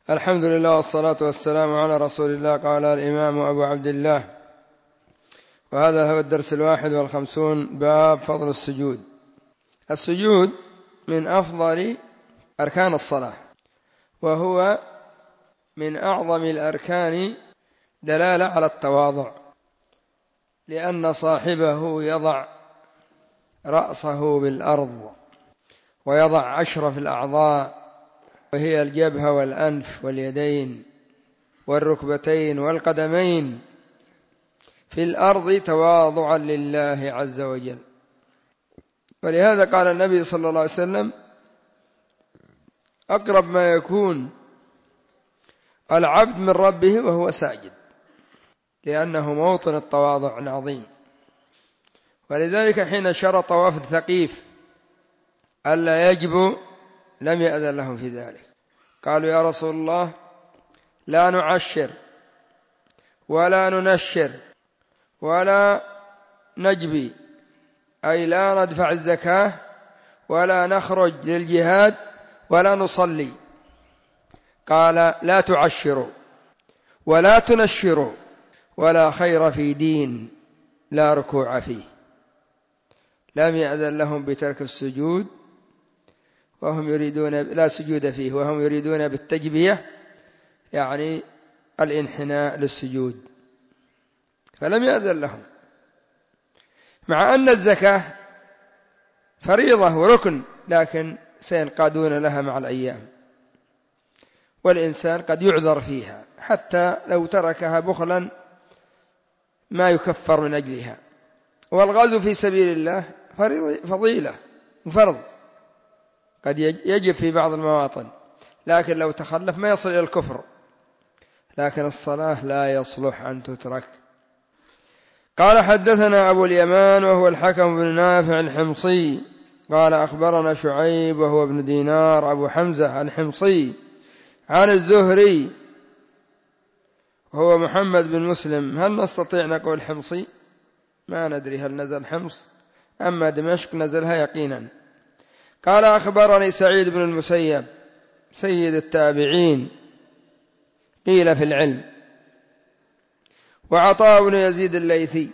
الحمد لله والصلاة والسلام على رسول الله. قال الإمام أبو عبد الله، وهذا هو الدرس 51، باب فضل السجود. السجود من أفضل أركان الصلاة، وهو من أعظم الأركان دلالة على التواضع، لأن صاحبه يضع رأسه بالأرض ويضع أشرف الأعضاء، وهي الجبهة والأنف واليدين والركبتين والقدمين في الأرض تواضعا لله عز وجل. ولهذا قال النبي صلى الله عليه وسلم: أقرب ما يكون العبد من ربه وهو ساجد، لأنه موطن التواضع العظيم. ولذلك حين شرط وفد ثقيف ألا يجبوا لم يأذن لهم في ذلك. قالوا: يا رسول الله، لا نعشر ولا ننشر ولا نجبي، أي لا ندفع الزكاة ولا نخرج للجهاد ولا نصلي. قال: لا تعشروا ولا تنشروا ولا خير في دين لا ركوع فيه. لم يأذن لهم بترك السجود وهم يريدون لا سجود فيه، وهم يريدون بالتجبية يعني الانحناء للسجود، فلم يأذن لهم، مع أن الزكاة فريضة وركن، لكن سينقادون لها مع الأيام، والإنسان قد يعذر فيها حتى لو تركها بخلا ما يكفر من أجلها. والغزو في سبيل الله فضيلة وفرض قد يجب في بعض المواطن، لكن لو تخلف ما يصل إلى الكفر. لكن الصلاة لا يصلح أن تترك. قال: حدثنا أبو اليمان وهو الحكم بن نافع الحمصي قال: أخبرنا شعيب وهو ابن دينار أبو حمزة الحمصي عن الزهري وهو محمد بن مسلم. هل نستطيع نقول حمصي؟ ما ندري هل نزل حمص، أما دمشق نزلها يقينا. قال: أخبرني سعيد بن المسيب سيد التابعين قيل في العلم، وعطاء بن يزيد الليثي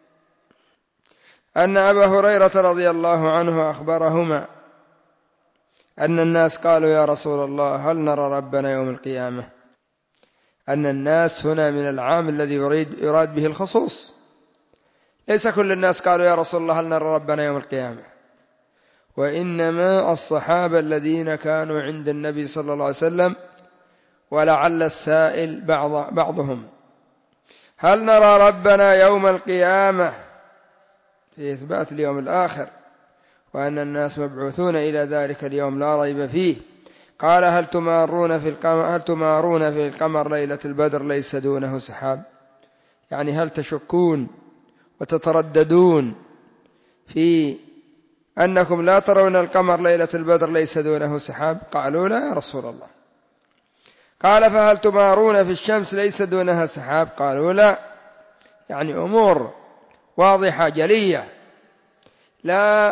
أن أبا هريرة رضي الله عنه أخبرهما أن الناس قالوا: يا رسول الله، هل نرى ربنا يوم القيامة؟ أن الناس هنا من العام الذي يراد به الخصوص، ليس كل الناس قالوا: يا رسول الله، هل نرى ربنا يوم القيامة، وإنما الصحابة الذين كانوا عند النبي صلى الله عليه وسلم، ولعل السائل بعضهم: هل نرى ربنا يوم القيامة، في إثبات اليوم الآخر وأن الناس مبعوثون إلى ذلك اليوم لا ريب فيه. قال: هل تمارون في القمر ليلة البدر ليس دونه سحاب؟ يعني هل تشكون وتترددون في أنكم لا ترون القمر ليلة البدر ليس دونه سحاب؟ قالوا: لا يا رسول الله. قال: فهل تمارون في الشمس ليس دونها سحاب؟ قالوا: لا. يعني أمور واضحة جلية لا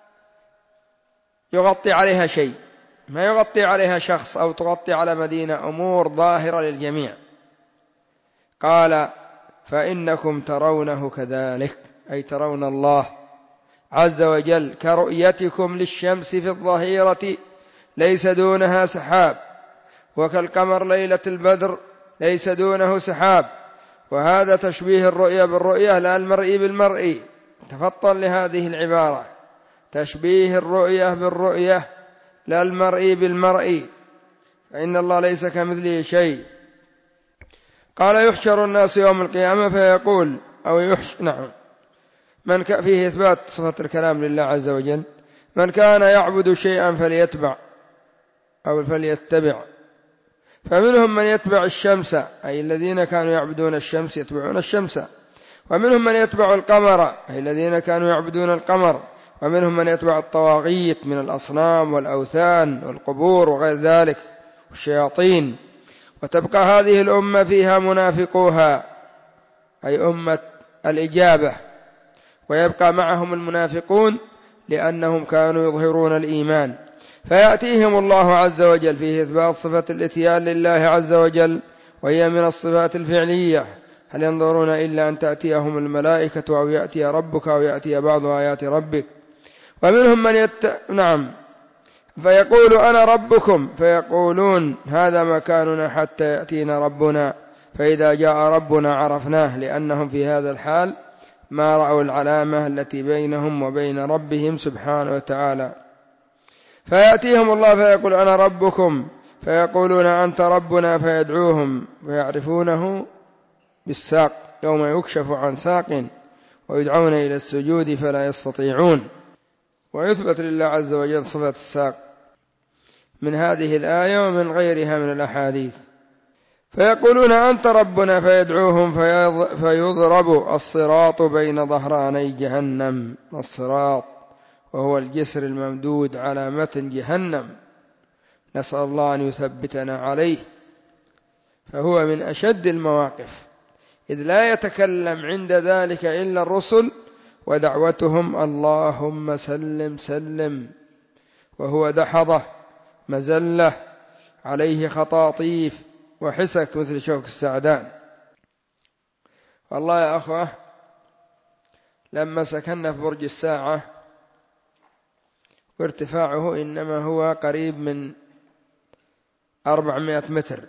يغطي عليها شيء، ما يغطي عليها شخص أو تغطي على مدينة، أمور ظاهرة للجميع. قال: فإنكم ترونه كذلك، أي ترون الله عز وجل كرؤيتكم للشمس في الظهيرة ليس دونها سحاب، وكالقمر ليلة البدر ليس دونه سحاب. وهذا تشبيه الرؤية بالرؤية لا المرئي بالمرئي. تفطن لهذه العبارة: تشبيه الرؤية بالرؤية لا المرئي بالمرئي، فإن الله ليس كمثله شيء. قال: يحشر الناس يوم القيامة فيقول نعم، فيه إثبات صفة الكلام لله عز وجل: من كان يعبد شيئا فليتبع أو فليتبع. فمنهم من يتبع الشمس، أي الذين كانوا يعبدون الشمس يتبعون الشمس، ومنهم من يتبع القمر، أي الذين كانوا يعبدون القمر، ومنهم من يتبع الطواغيت من الأصنام والأوثان والقبور وغير ذلك والشياطين. وتبقى هذه الأمة فيها منافقوها، أي أمة الإجابة، ويبقى معهم المنافقون لأنهم كانوا يظهرون الإيمان. فيأتيهم الله عز وجل فيه إثبات صفة الإتيان لله عز وجل، وهي من الصفات الفعلية. هل ينظرون إلا أن تأتيهم الملائكة أو يأتي ربك أو يأتي بعض آيات ربك. ومنهم من نعم، فيقول أنا ربكم، فيقولون هذا مكاننا حتى يأتينا ربنا، فإذا جاء ربنا عرفناه، لأنهم في هذا الحال ما رأوا العلامة التي بينهم وبين ربهم سبحانه وتعالى. فيأتيهم الله فيقول أنا ربكم، فيقولون أنت ربنا، فيدعوهم فيعرفونه بالساق، يوم يكشف عن ساق ويدعون إلى السجود فلا يستطيعون. ويثبت لله عز وجل صفة الساق من هذه الآية ومن غيرها من الأحاديث. فيقولون أنت ربنا، فيدعوهم فيضرب الصراط بين ظهراني جهنم. الصراط وهو الجسر الممدود على متن جهنم، نسأل الله أن يثبتنا عليه. فهو من أشد المواقف، إذ لا يتكلم عند ذلك إلا الرسل ودعوتهم اللهم سلم سلم، وهو دحضة مزلة عليه خطاطيف وحسك مثل شوك السعدان. والله يا أخوة، لما سكننا في برج الساعة وارتفاعه إنما هو قريب من 400 متر،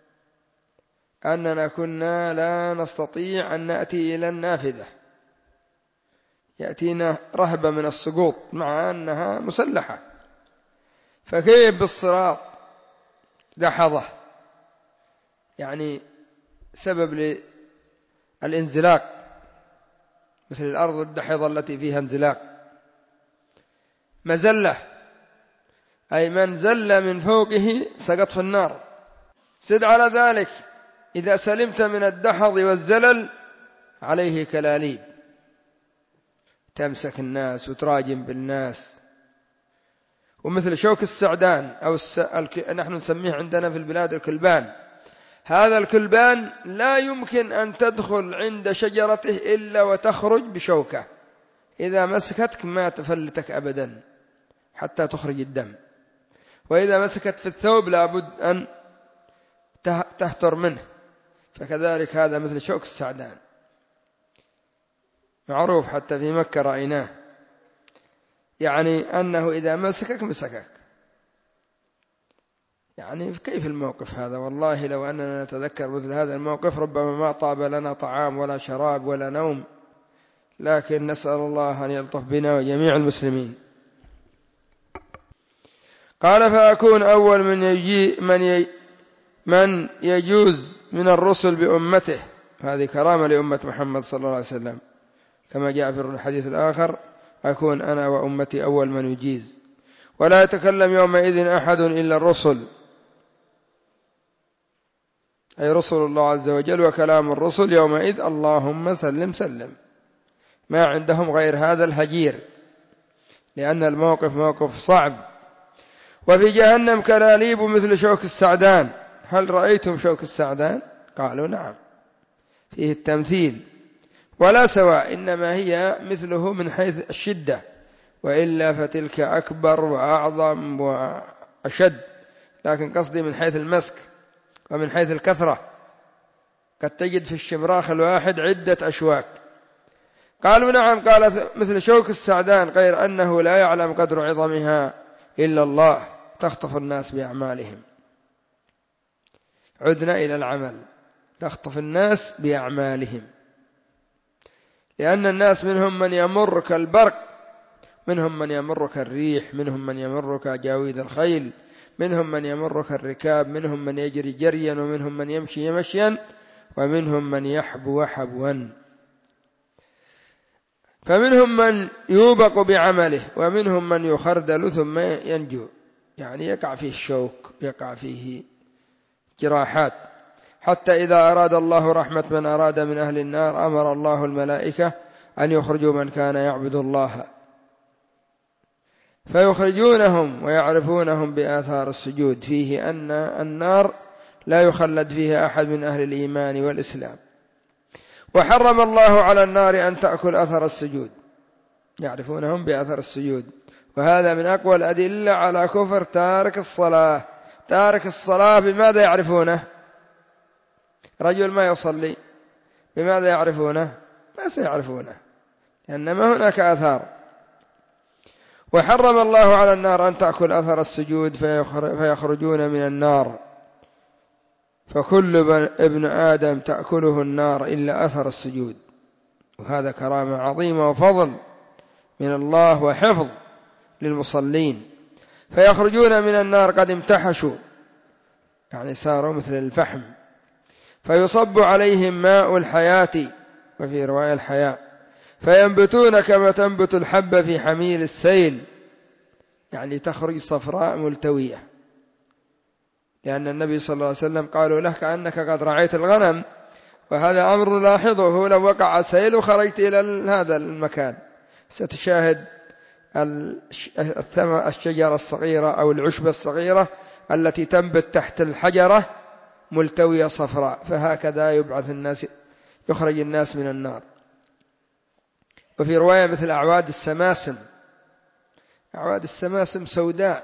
أننا كنا لا نستطيع أن نأتي إلى النافذة، يأتينا رهبة من السقوط مع أنها مسلحة. فكيف بالصراط دحضة، يعني سبب للانزلاق، مثل الأرض الدحضة التي فيها انزلاق. مزلة أي من زل من فوقه سقط في النار. زد على ذلك إذا سلمت من الدحض والزلل عليه كلاليب تمسك الناس وتراجم بالناس، ومثل شوك السعدان أو نحن نسميه عندنا في البلاد الكلبان. هذا الكلبان لا يمكن أن تدخل عند شجرته إلا وتخرج بشوكة، إذا مسكتك ما تفلتك أبدا حتى تخرج الدم، وإذا مسكت في الثوب لابد أن تهتر منه. فكذلك هذا مثل شوك السعدان، معروف حتى في مكة رأيناه، يعني أنه إذا مسكك. يعني كيف الموقف هذا؟ والله لو أننا نتذكر مثل هذا الموقف ربما ما طاب لنا طعام ولا شراب ولا نوم، لكن نسأل الله أن يلطف بنا وجميع المسلمين. قال فأكون أول من يجوز من الرسل بأمته، هذه كرامة لأمة محمد صلى الله عليه وسلم، كما جاء في الحديث الآخر أكون أنا وأمتي أول من يجيز، ولا يتكلم يومئذ أحد إلا الرسل، أي رسل الله عز وجل. وكلام الرسل يومئذ اللهم سلم سلم، ما عندهم غير هذا الهجير، لأن الموقف موقف صعب. وفي جهنم كلاليب مثل شوك السعدان. هل رأيتم شوك السعدان؟ قالوا نعم، فيه التمثيل ولا سواء، إنما هي مثله من حيث الشدة، وإلا فتلك أكبر وأعظم وأشد، لكن قصدي من حيث المسك ومن حيث الكثرة، قد تجد في الشمراخ الواحد عدة أشواك. قالوا نعم، قال مثل شوك السعدان، غير أنه لا يعلم قدر عظمها إلا الله، تخطف الناس بأعمالهم. عدنا إلى العمل، تخطف الناس بأعمالهم، لأن الناس منهم من يمر كالبرق، منهم من يمر كالريح، منهم من يمر كجاويد الخيل، منهم من يمر كالركاب، منهم من يجري جريا، ومنهم من يمشي مشيا، ومنهم من يحبو حبوا. فمنهم من يوبق بعمله، ومنهم من يخردل ثم ينجو، يعني يقع فيه الشوك، يقع فيه جراحات. حتى إذا أراد الله رحمة من أراد من أهل النار أمر الله الملائكة أن يخرجوا من كان يعبد الله، فيخرجونهم ويعرفونهم بآثار السجود، فيه أن النار لا يخلد فيها أحد من أهل الإيمان والإسلام. وحرم الله على النار أن تأكل أثر السجود، يعرفونهم بأثر السجود، وهذا من أقوى الأدلة على كفر تارك الصلاة. تارك الصلاة بماذا يعرفونه؟ رجل ما يصلي بماذا يعرفونه؟ ما سيعرفونه، لأن ما هناك آثار. وحرم الله على النار أن تأكل أثر السجود فيخرجون من النار، فكل ابن آدم تأكله النار إلا أثر السجود. وهذا كرامة عظيمة وفضل من الله وحفظ للمصلين. فيخرجون من النار قد امتحشوا، يعني صاروا مثل الفحم، فيصب عليهم ماء الحياة، وفي رواية الحياة، فينبتون كما تنبت الحبة في حميل السيل، يعني تخرج صفراء ملتوية. لأن النبي صلى الله عليه وسلم قالوا له كأنك قد رعيت الغنم، وهذا أمر نلاحظه. لو وقع سيل وخرجت إلى هذا المكان ستشاهد الشجرة الصغيرة أو العشبة الصغيرة التي تنبت تحت الحجرة ملتوية صفراء، فهكذا يبعث الناس، يخرج الناس من النار. وفي رواية مثل أعواد السماسم، أعواد السماسم سوداء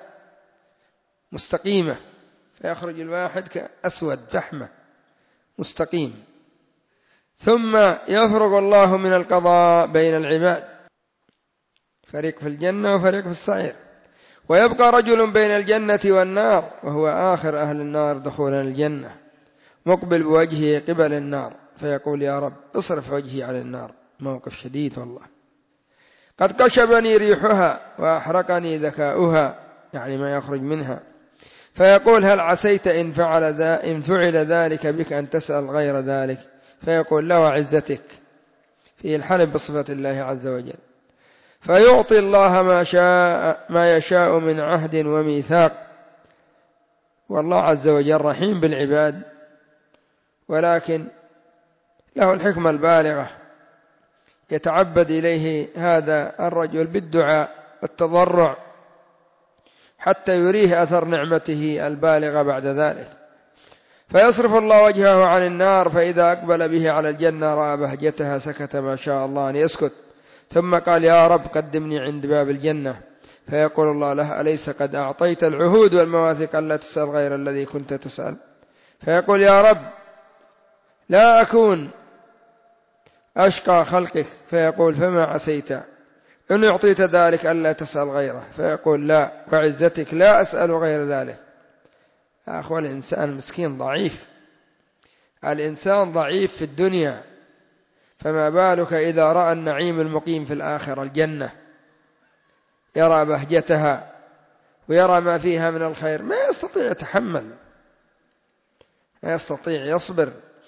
مستقيمة، فيخرج الواحد كأسود فحمة مستقيم. ثم يفرغ الله من القضاء بين العباد، فريق في الجنة وفريق في السعير، ويبقى رجل بين الجنة والنار، وهو آخر أهل النار دخولا الجنة، مقبل بوجهه قبل النار، فيقول يا رب اصرف وجهي على النار. موقف شديد والله. قد قشبني ريحها وأحرقني ذكاؤها، يعني ما يخرج منها. فيقول هل عسيت إن فعل ذلك بك أن تسأل غير ذلك؟ فيقول لا وعزتك، فيه الحلف بصفة الله عز وجل. فيعطي الله ما يشاء من عهد وميثاق. والله عز وجل رحيم بالعباد، ولكن له الحكمة البالغة، يتعبد إليه هذا الرجل بالدعاء والتضرع حتى يريه أثر نعمته البالغة بعد ذلك. فيصرف الله وجهه عن النار، فإذا أقبل به على الجنة رأى بهجتها سكت ما شاء الله أن يسكت، ثم قال يا رب قدمني عند باب الجنة. فيقول الله له أليس قد أعطيت العهود والمواثيق ألا تسأل غير الذي كنت تسأل؟ فيقول يا رب لا أكون أشقى خلقك. فيقول فما عسيت إن أعطيت ذلك ألا تسأل غيره؟ فيقول لا وعزتك لا أسأل غير ذلك. يا أخوة الإنسان مسكين ضعيف، الإنسان ضعيف في الدنيا، فما بالك إذا رأى النعيم المقيم في الآخرة الجنة، يرى بهجتها ويرى ما فيها من الخير، ما يستطيع يتحمل، ما يستطيع يصبر.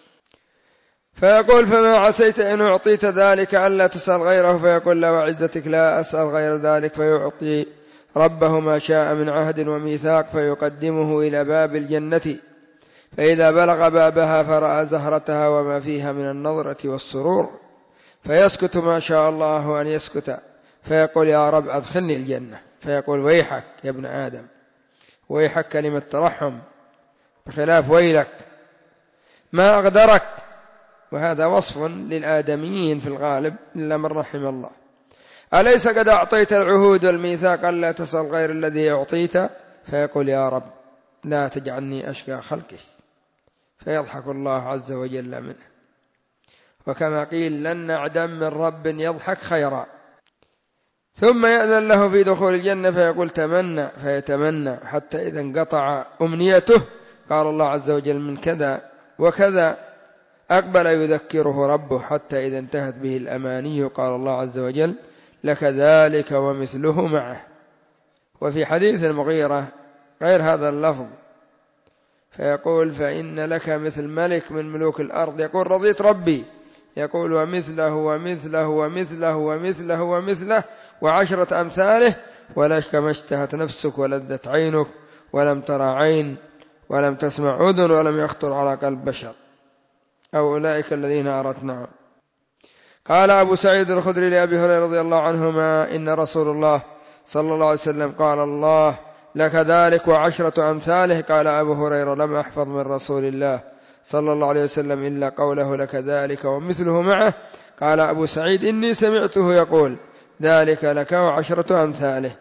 فيقول فما عسيت إن أعطيت ذلك ألا تسأل غيره؟ فيقول لا وعزتك لا أسأل غير ذلك. فيعطي ربه ما شاء من عهد وميثاق، فيقدمه إلى باب الجنة، فإذا بلغ بابها فرأى زهرتها وما فيها من النظرة والسرور، فيسكت ما شاء الله أن يسكت. فيقول يا رب أدخلني الجنة. فيقول ويحك يا ابن آدم، ويحك كلمة ترحم بخلاف ويلك، ما أقدرك. وهذا وصف للآدميين في الغالب إلا من رحم الله. أليس قد أعطيت العهود والميثاق ألا تسأل غير الذي أعطيت؟ فيقول يا رب لا تجعلني أشقى خلقك. فيضحك الله عز وجل منه. وكما قيل لن نعدم من رب يضحك خيرا. ثم يأذن له في دخول الجنة، فيقول تمنى، فيتمنى حتى إذا انقطع أمنيته قال الله عز وجل من كذا وكذا، أقبل يذكره ربه حتى إذا انتهت به الأماني قال الله عز وجل لك ذلك ومثله معه. وفي حديث المغيرة غير هذا اللفظ، فيقول فإن لك مثل ملك من ملوك الأرض. يقول رضيت ربي، يقول ومثله ومثله ومثله ومثله ومثله وعشرة أمثاله، ولك ما اشتهت نفسك ولذت عينك ولم ترى عين ولم تسمع أذن ولم يخطر على قلب بشر، أو أولئك الذين أردنا. قال أبو سعيد الخدري لأبي هريرة رضي الله عنهما إن رسول الله صلى الله عليه وسلم قال الله لك ذلك وعشرة أمثاله. قال أبو هريرة لم أحفظ من رسول الله صلى الله عليه وسلم إلا قوله لك ذلك ومثله معه. قال أبو سعيد إني سمعته يقول ذلك لك وعشرة أمثاله.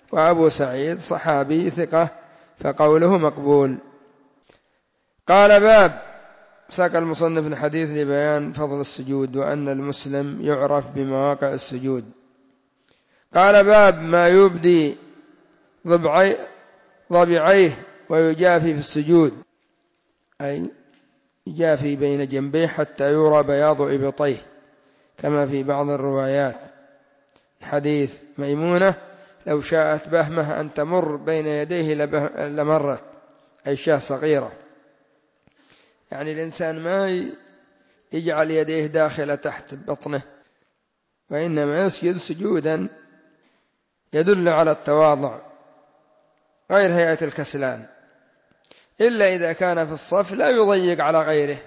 وأبو سعيد صحابي ثقة فقوله مقبول. قال باب ساق المصنف الحديث لبيان فضل السجود وأن المسلم يعرف بمواقع السجود. قال باب ما يبدي ضبعيه ويجافي في السجود، أي يجافي بين جنبيه حتى يرى بياض إبطيه كما في بعض الروايات. حديث ميمونة لو شاءت بهمة أن تمر بين يديه لمرت، أي شاة صغيرة، يعني الإنسان ما يجعل يديه داخلة تحت بطنه، وإنما يسجد سجودا يدل على التواضع غير هيئة الكسلان، إلا إذا كان في الصف لا يضيق على غيره،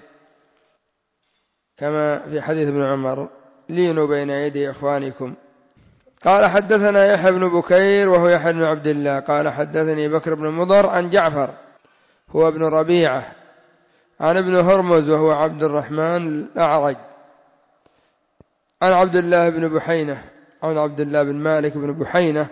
كما في حديث ابن عمر لينوا بين يدي إخوانكم. قال حدثنا يحيى بن بكير وهو يحيى بن عبد الله قال حدثني بكر بن مضر عن جعفر هو ابن ربيعة عن ابن هرمز وهو عبد الرحمن الأعرج عن عبد الله بن بحينة عن عبد الله بن مالك بن بحينة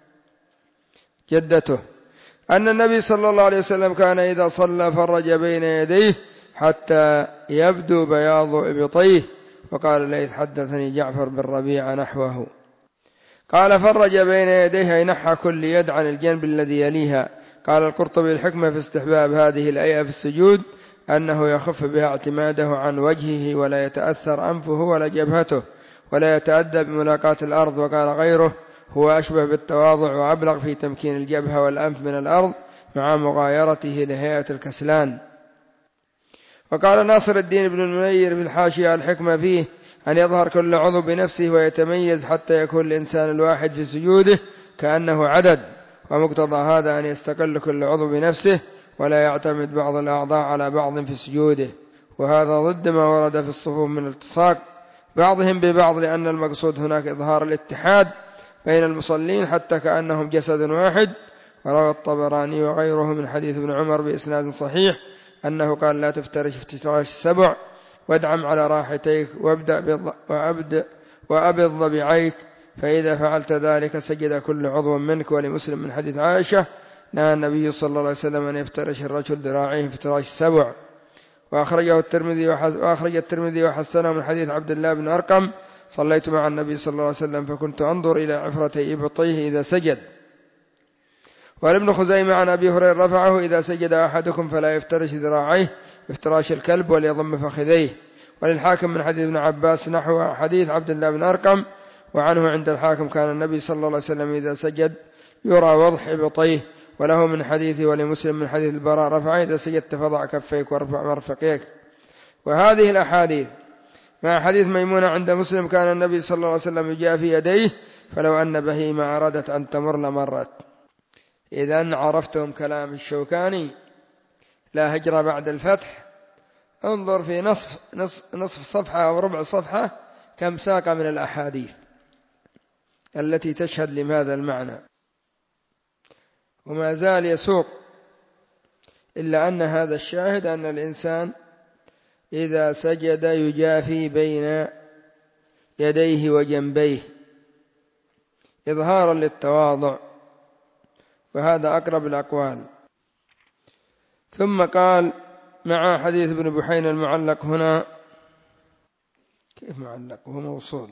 جدته أن النبي صلى الله عليه وسلم كان إذا صلى فرج بين يديه حتى يبدو بياض إبطيه. وقال ليث حدثني جعفر بن ربيعة نحوه. قال فرج بين يديه أي نحى كل يد عن الجنب الذي يليها. قال القرطبي الحكمة في استحباب هذه الآية في السجود أنه يخف بها اعتماده عن وجهه ولا يتأثر أنفه ولا جبهته ولا يتأدى بملاقاة الأرض. وقال غيره هو أشبه بالتواضع وأبلغ في تمكين الجبهة والأنف من الأرض مع مغايرته لهيئة الكسلان. وقال ناصر الدين بن المنير في الحاشية الحكمة فيه أن يظهر كل عضو بنفسه ويتميز حتى يكون الإنسان الواحد في سجوده كأنه عدد، ومقتضى هذا أن يستقل كل عضو بنفسه ولا يعتمد بعض الأعضاء على بعض في سجوده، وهذا ضد ما ورد في الصفوف من التصاق بعضهم ببعض، لأن المقصود هناك إظهار الاتحاد بين المصلين حتى كأنهم جسد واحد. وروى الطبراني وغيره من حديث ابن عمر بإسناد صحيح أنه قال لا تفترش افتراش السبع وادعم على راحتيك وأبض ضبعيك، فإذا فعلت ذلك سجد كل عضو منك. ولمسلم من حديث عائشة نهى النبي صلى الله عليه وسلم أن يفترش الرجل ذراعيه افتراش السبع. وأخرج الترمذي وحسنه من حديث عبد الله بن أرقم صليت مع النبي صلى الله عليه وسلم فكنت أنظر إلى عفرتي إبطيه إذا سجد. وابن خزيمة عن أبي هريرة رفعه إذا سجد أحدكم فلا يفترش ذراعيه افتراش الكلب وليضم فخذيه. وللحاكم من حديث ابن عباس نحو حديث عبد الله بن أرقم. وعنه عند الحاكم كان النبي صلى الله عليه وسلم إذا سجد يرى وضح إبطيه. وله من حديث ولمسلم من حديث البراء رفعه إذا سجدت فضع كفيك وارفع مرفقيك. وهذه الأحاديث مع حديث ميمونة عند مسلم كان النبي صلى الله عليه وسلم يجافي يديه فلو أن بهيمة أرادت أن تمر لمرت. إذن عرفتم كلام الشوكاني لا هجر بعد الفتح. انظر في نصف صفحة أو ربع صفحة كم ساق من الأحاديث التي تشهد لهذا المعنى، وما زال يسوق، إلا أن هذا الشاهد أن الإنسان إذا سجد يجافي بين يديه وجنبيه إظهارا للتواضع، وهذا أقرب الأقوال. ثم قال مع حديث ابن بحينة المعلق هنا، كيف معلق وهو موصول؟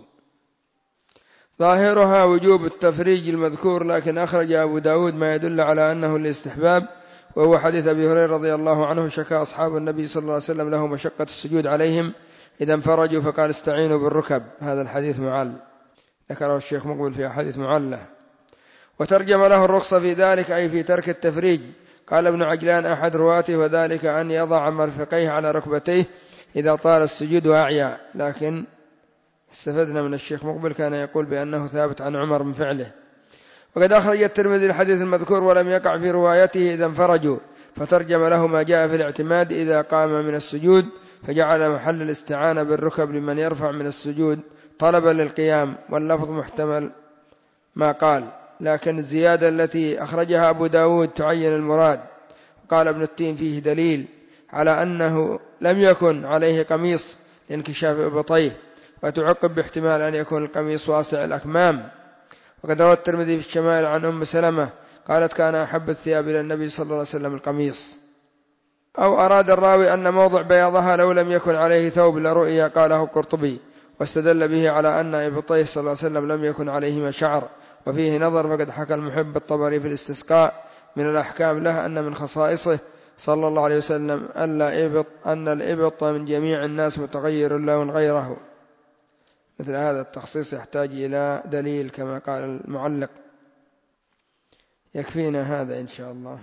ظاهرها وجوب التفريج المذكور، لكن أخرج أبو داود ما يدل على أنه الاستحباب، وهو حديث أبي هريرة رضي الله عنه شكى أصحاب النبي صلى الله عليه وسلم له مشقة السجود عليهم إذا انفرجوا فقال استعينوا بالركب. هذا الحديث معل، ذكره الشيخ مقبل في أحاديث معلة. وترجم له الرخصة في ذلك أي في ترك التفريج. قال ابن عجلان أحد رواته وذلك أن يضع مرفقيه على ركبتيه إذا طال السجود وأعيا، لكن استفدنا من الشيخ مقبل كان يقول بأنه ثابت عن عمر من فعله. وقد أخرج الترمذي الحديث المذكور ولم يقع في روايته إذا انفرجوا، فترجم له ما جاء في الاعتماد إذا قام من السجود، فجعل محل الاستعانة بالركب لمن يرفع من السجود طلبا للقيام، واللفظ محتمل ما قال، لكن الزيادة التي أخرجها أبو داود تعين المراد. قال ابن التين فيه دليل على أنه لم يكن عليه قميص لانكشاف إبطيه، وتعقب باحتمال أن يكون القميص واسع الأكمام. وقد روى الترمذي في الشمائل عن أم سلمة قالت كان أحب الثياب إلى النبي صلى الله عليه وسلم القميص. أو أراد الراوي أن موضع بياضها لو لم يكن عليه ثوب لرؤيا، قاله القرطبي، واستدل به على أن إبطيه صلى الله عليه وسلم لم يكن عليهما شعر، وفيه نظر. فقد حكى المحب الطبري في الاستسقاء من الأحكام له أن من خصائصه صلى الله عليه وسلم أن الإبط من جميع الناس متغير لون غيره. مثل هذا التخصيص يحتاج إلى دليل كما قال المعلق. يكفينا هذا إن شاء الله.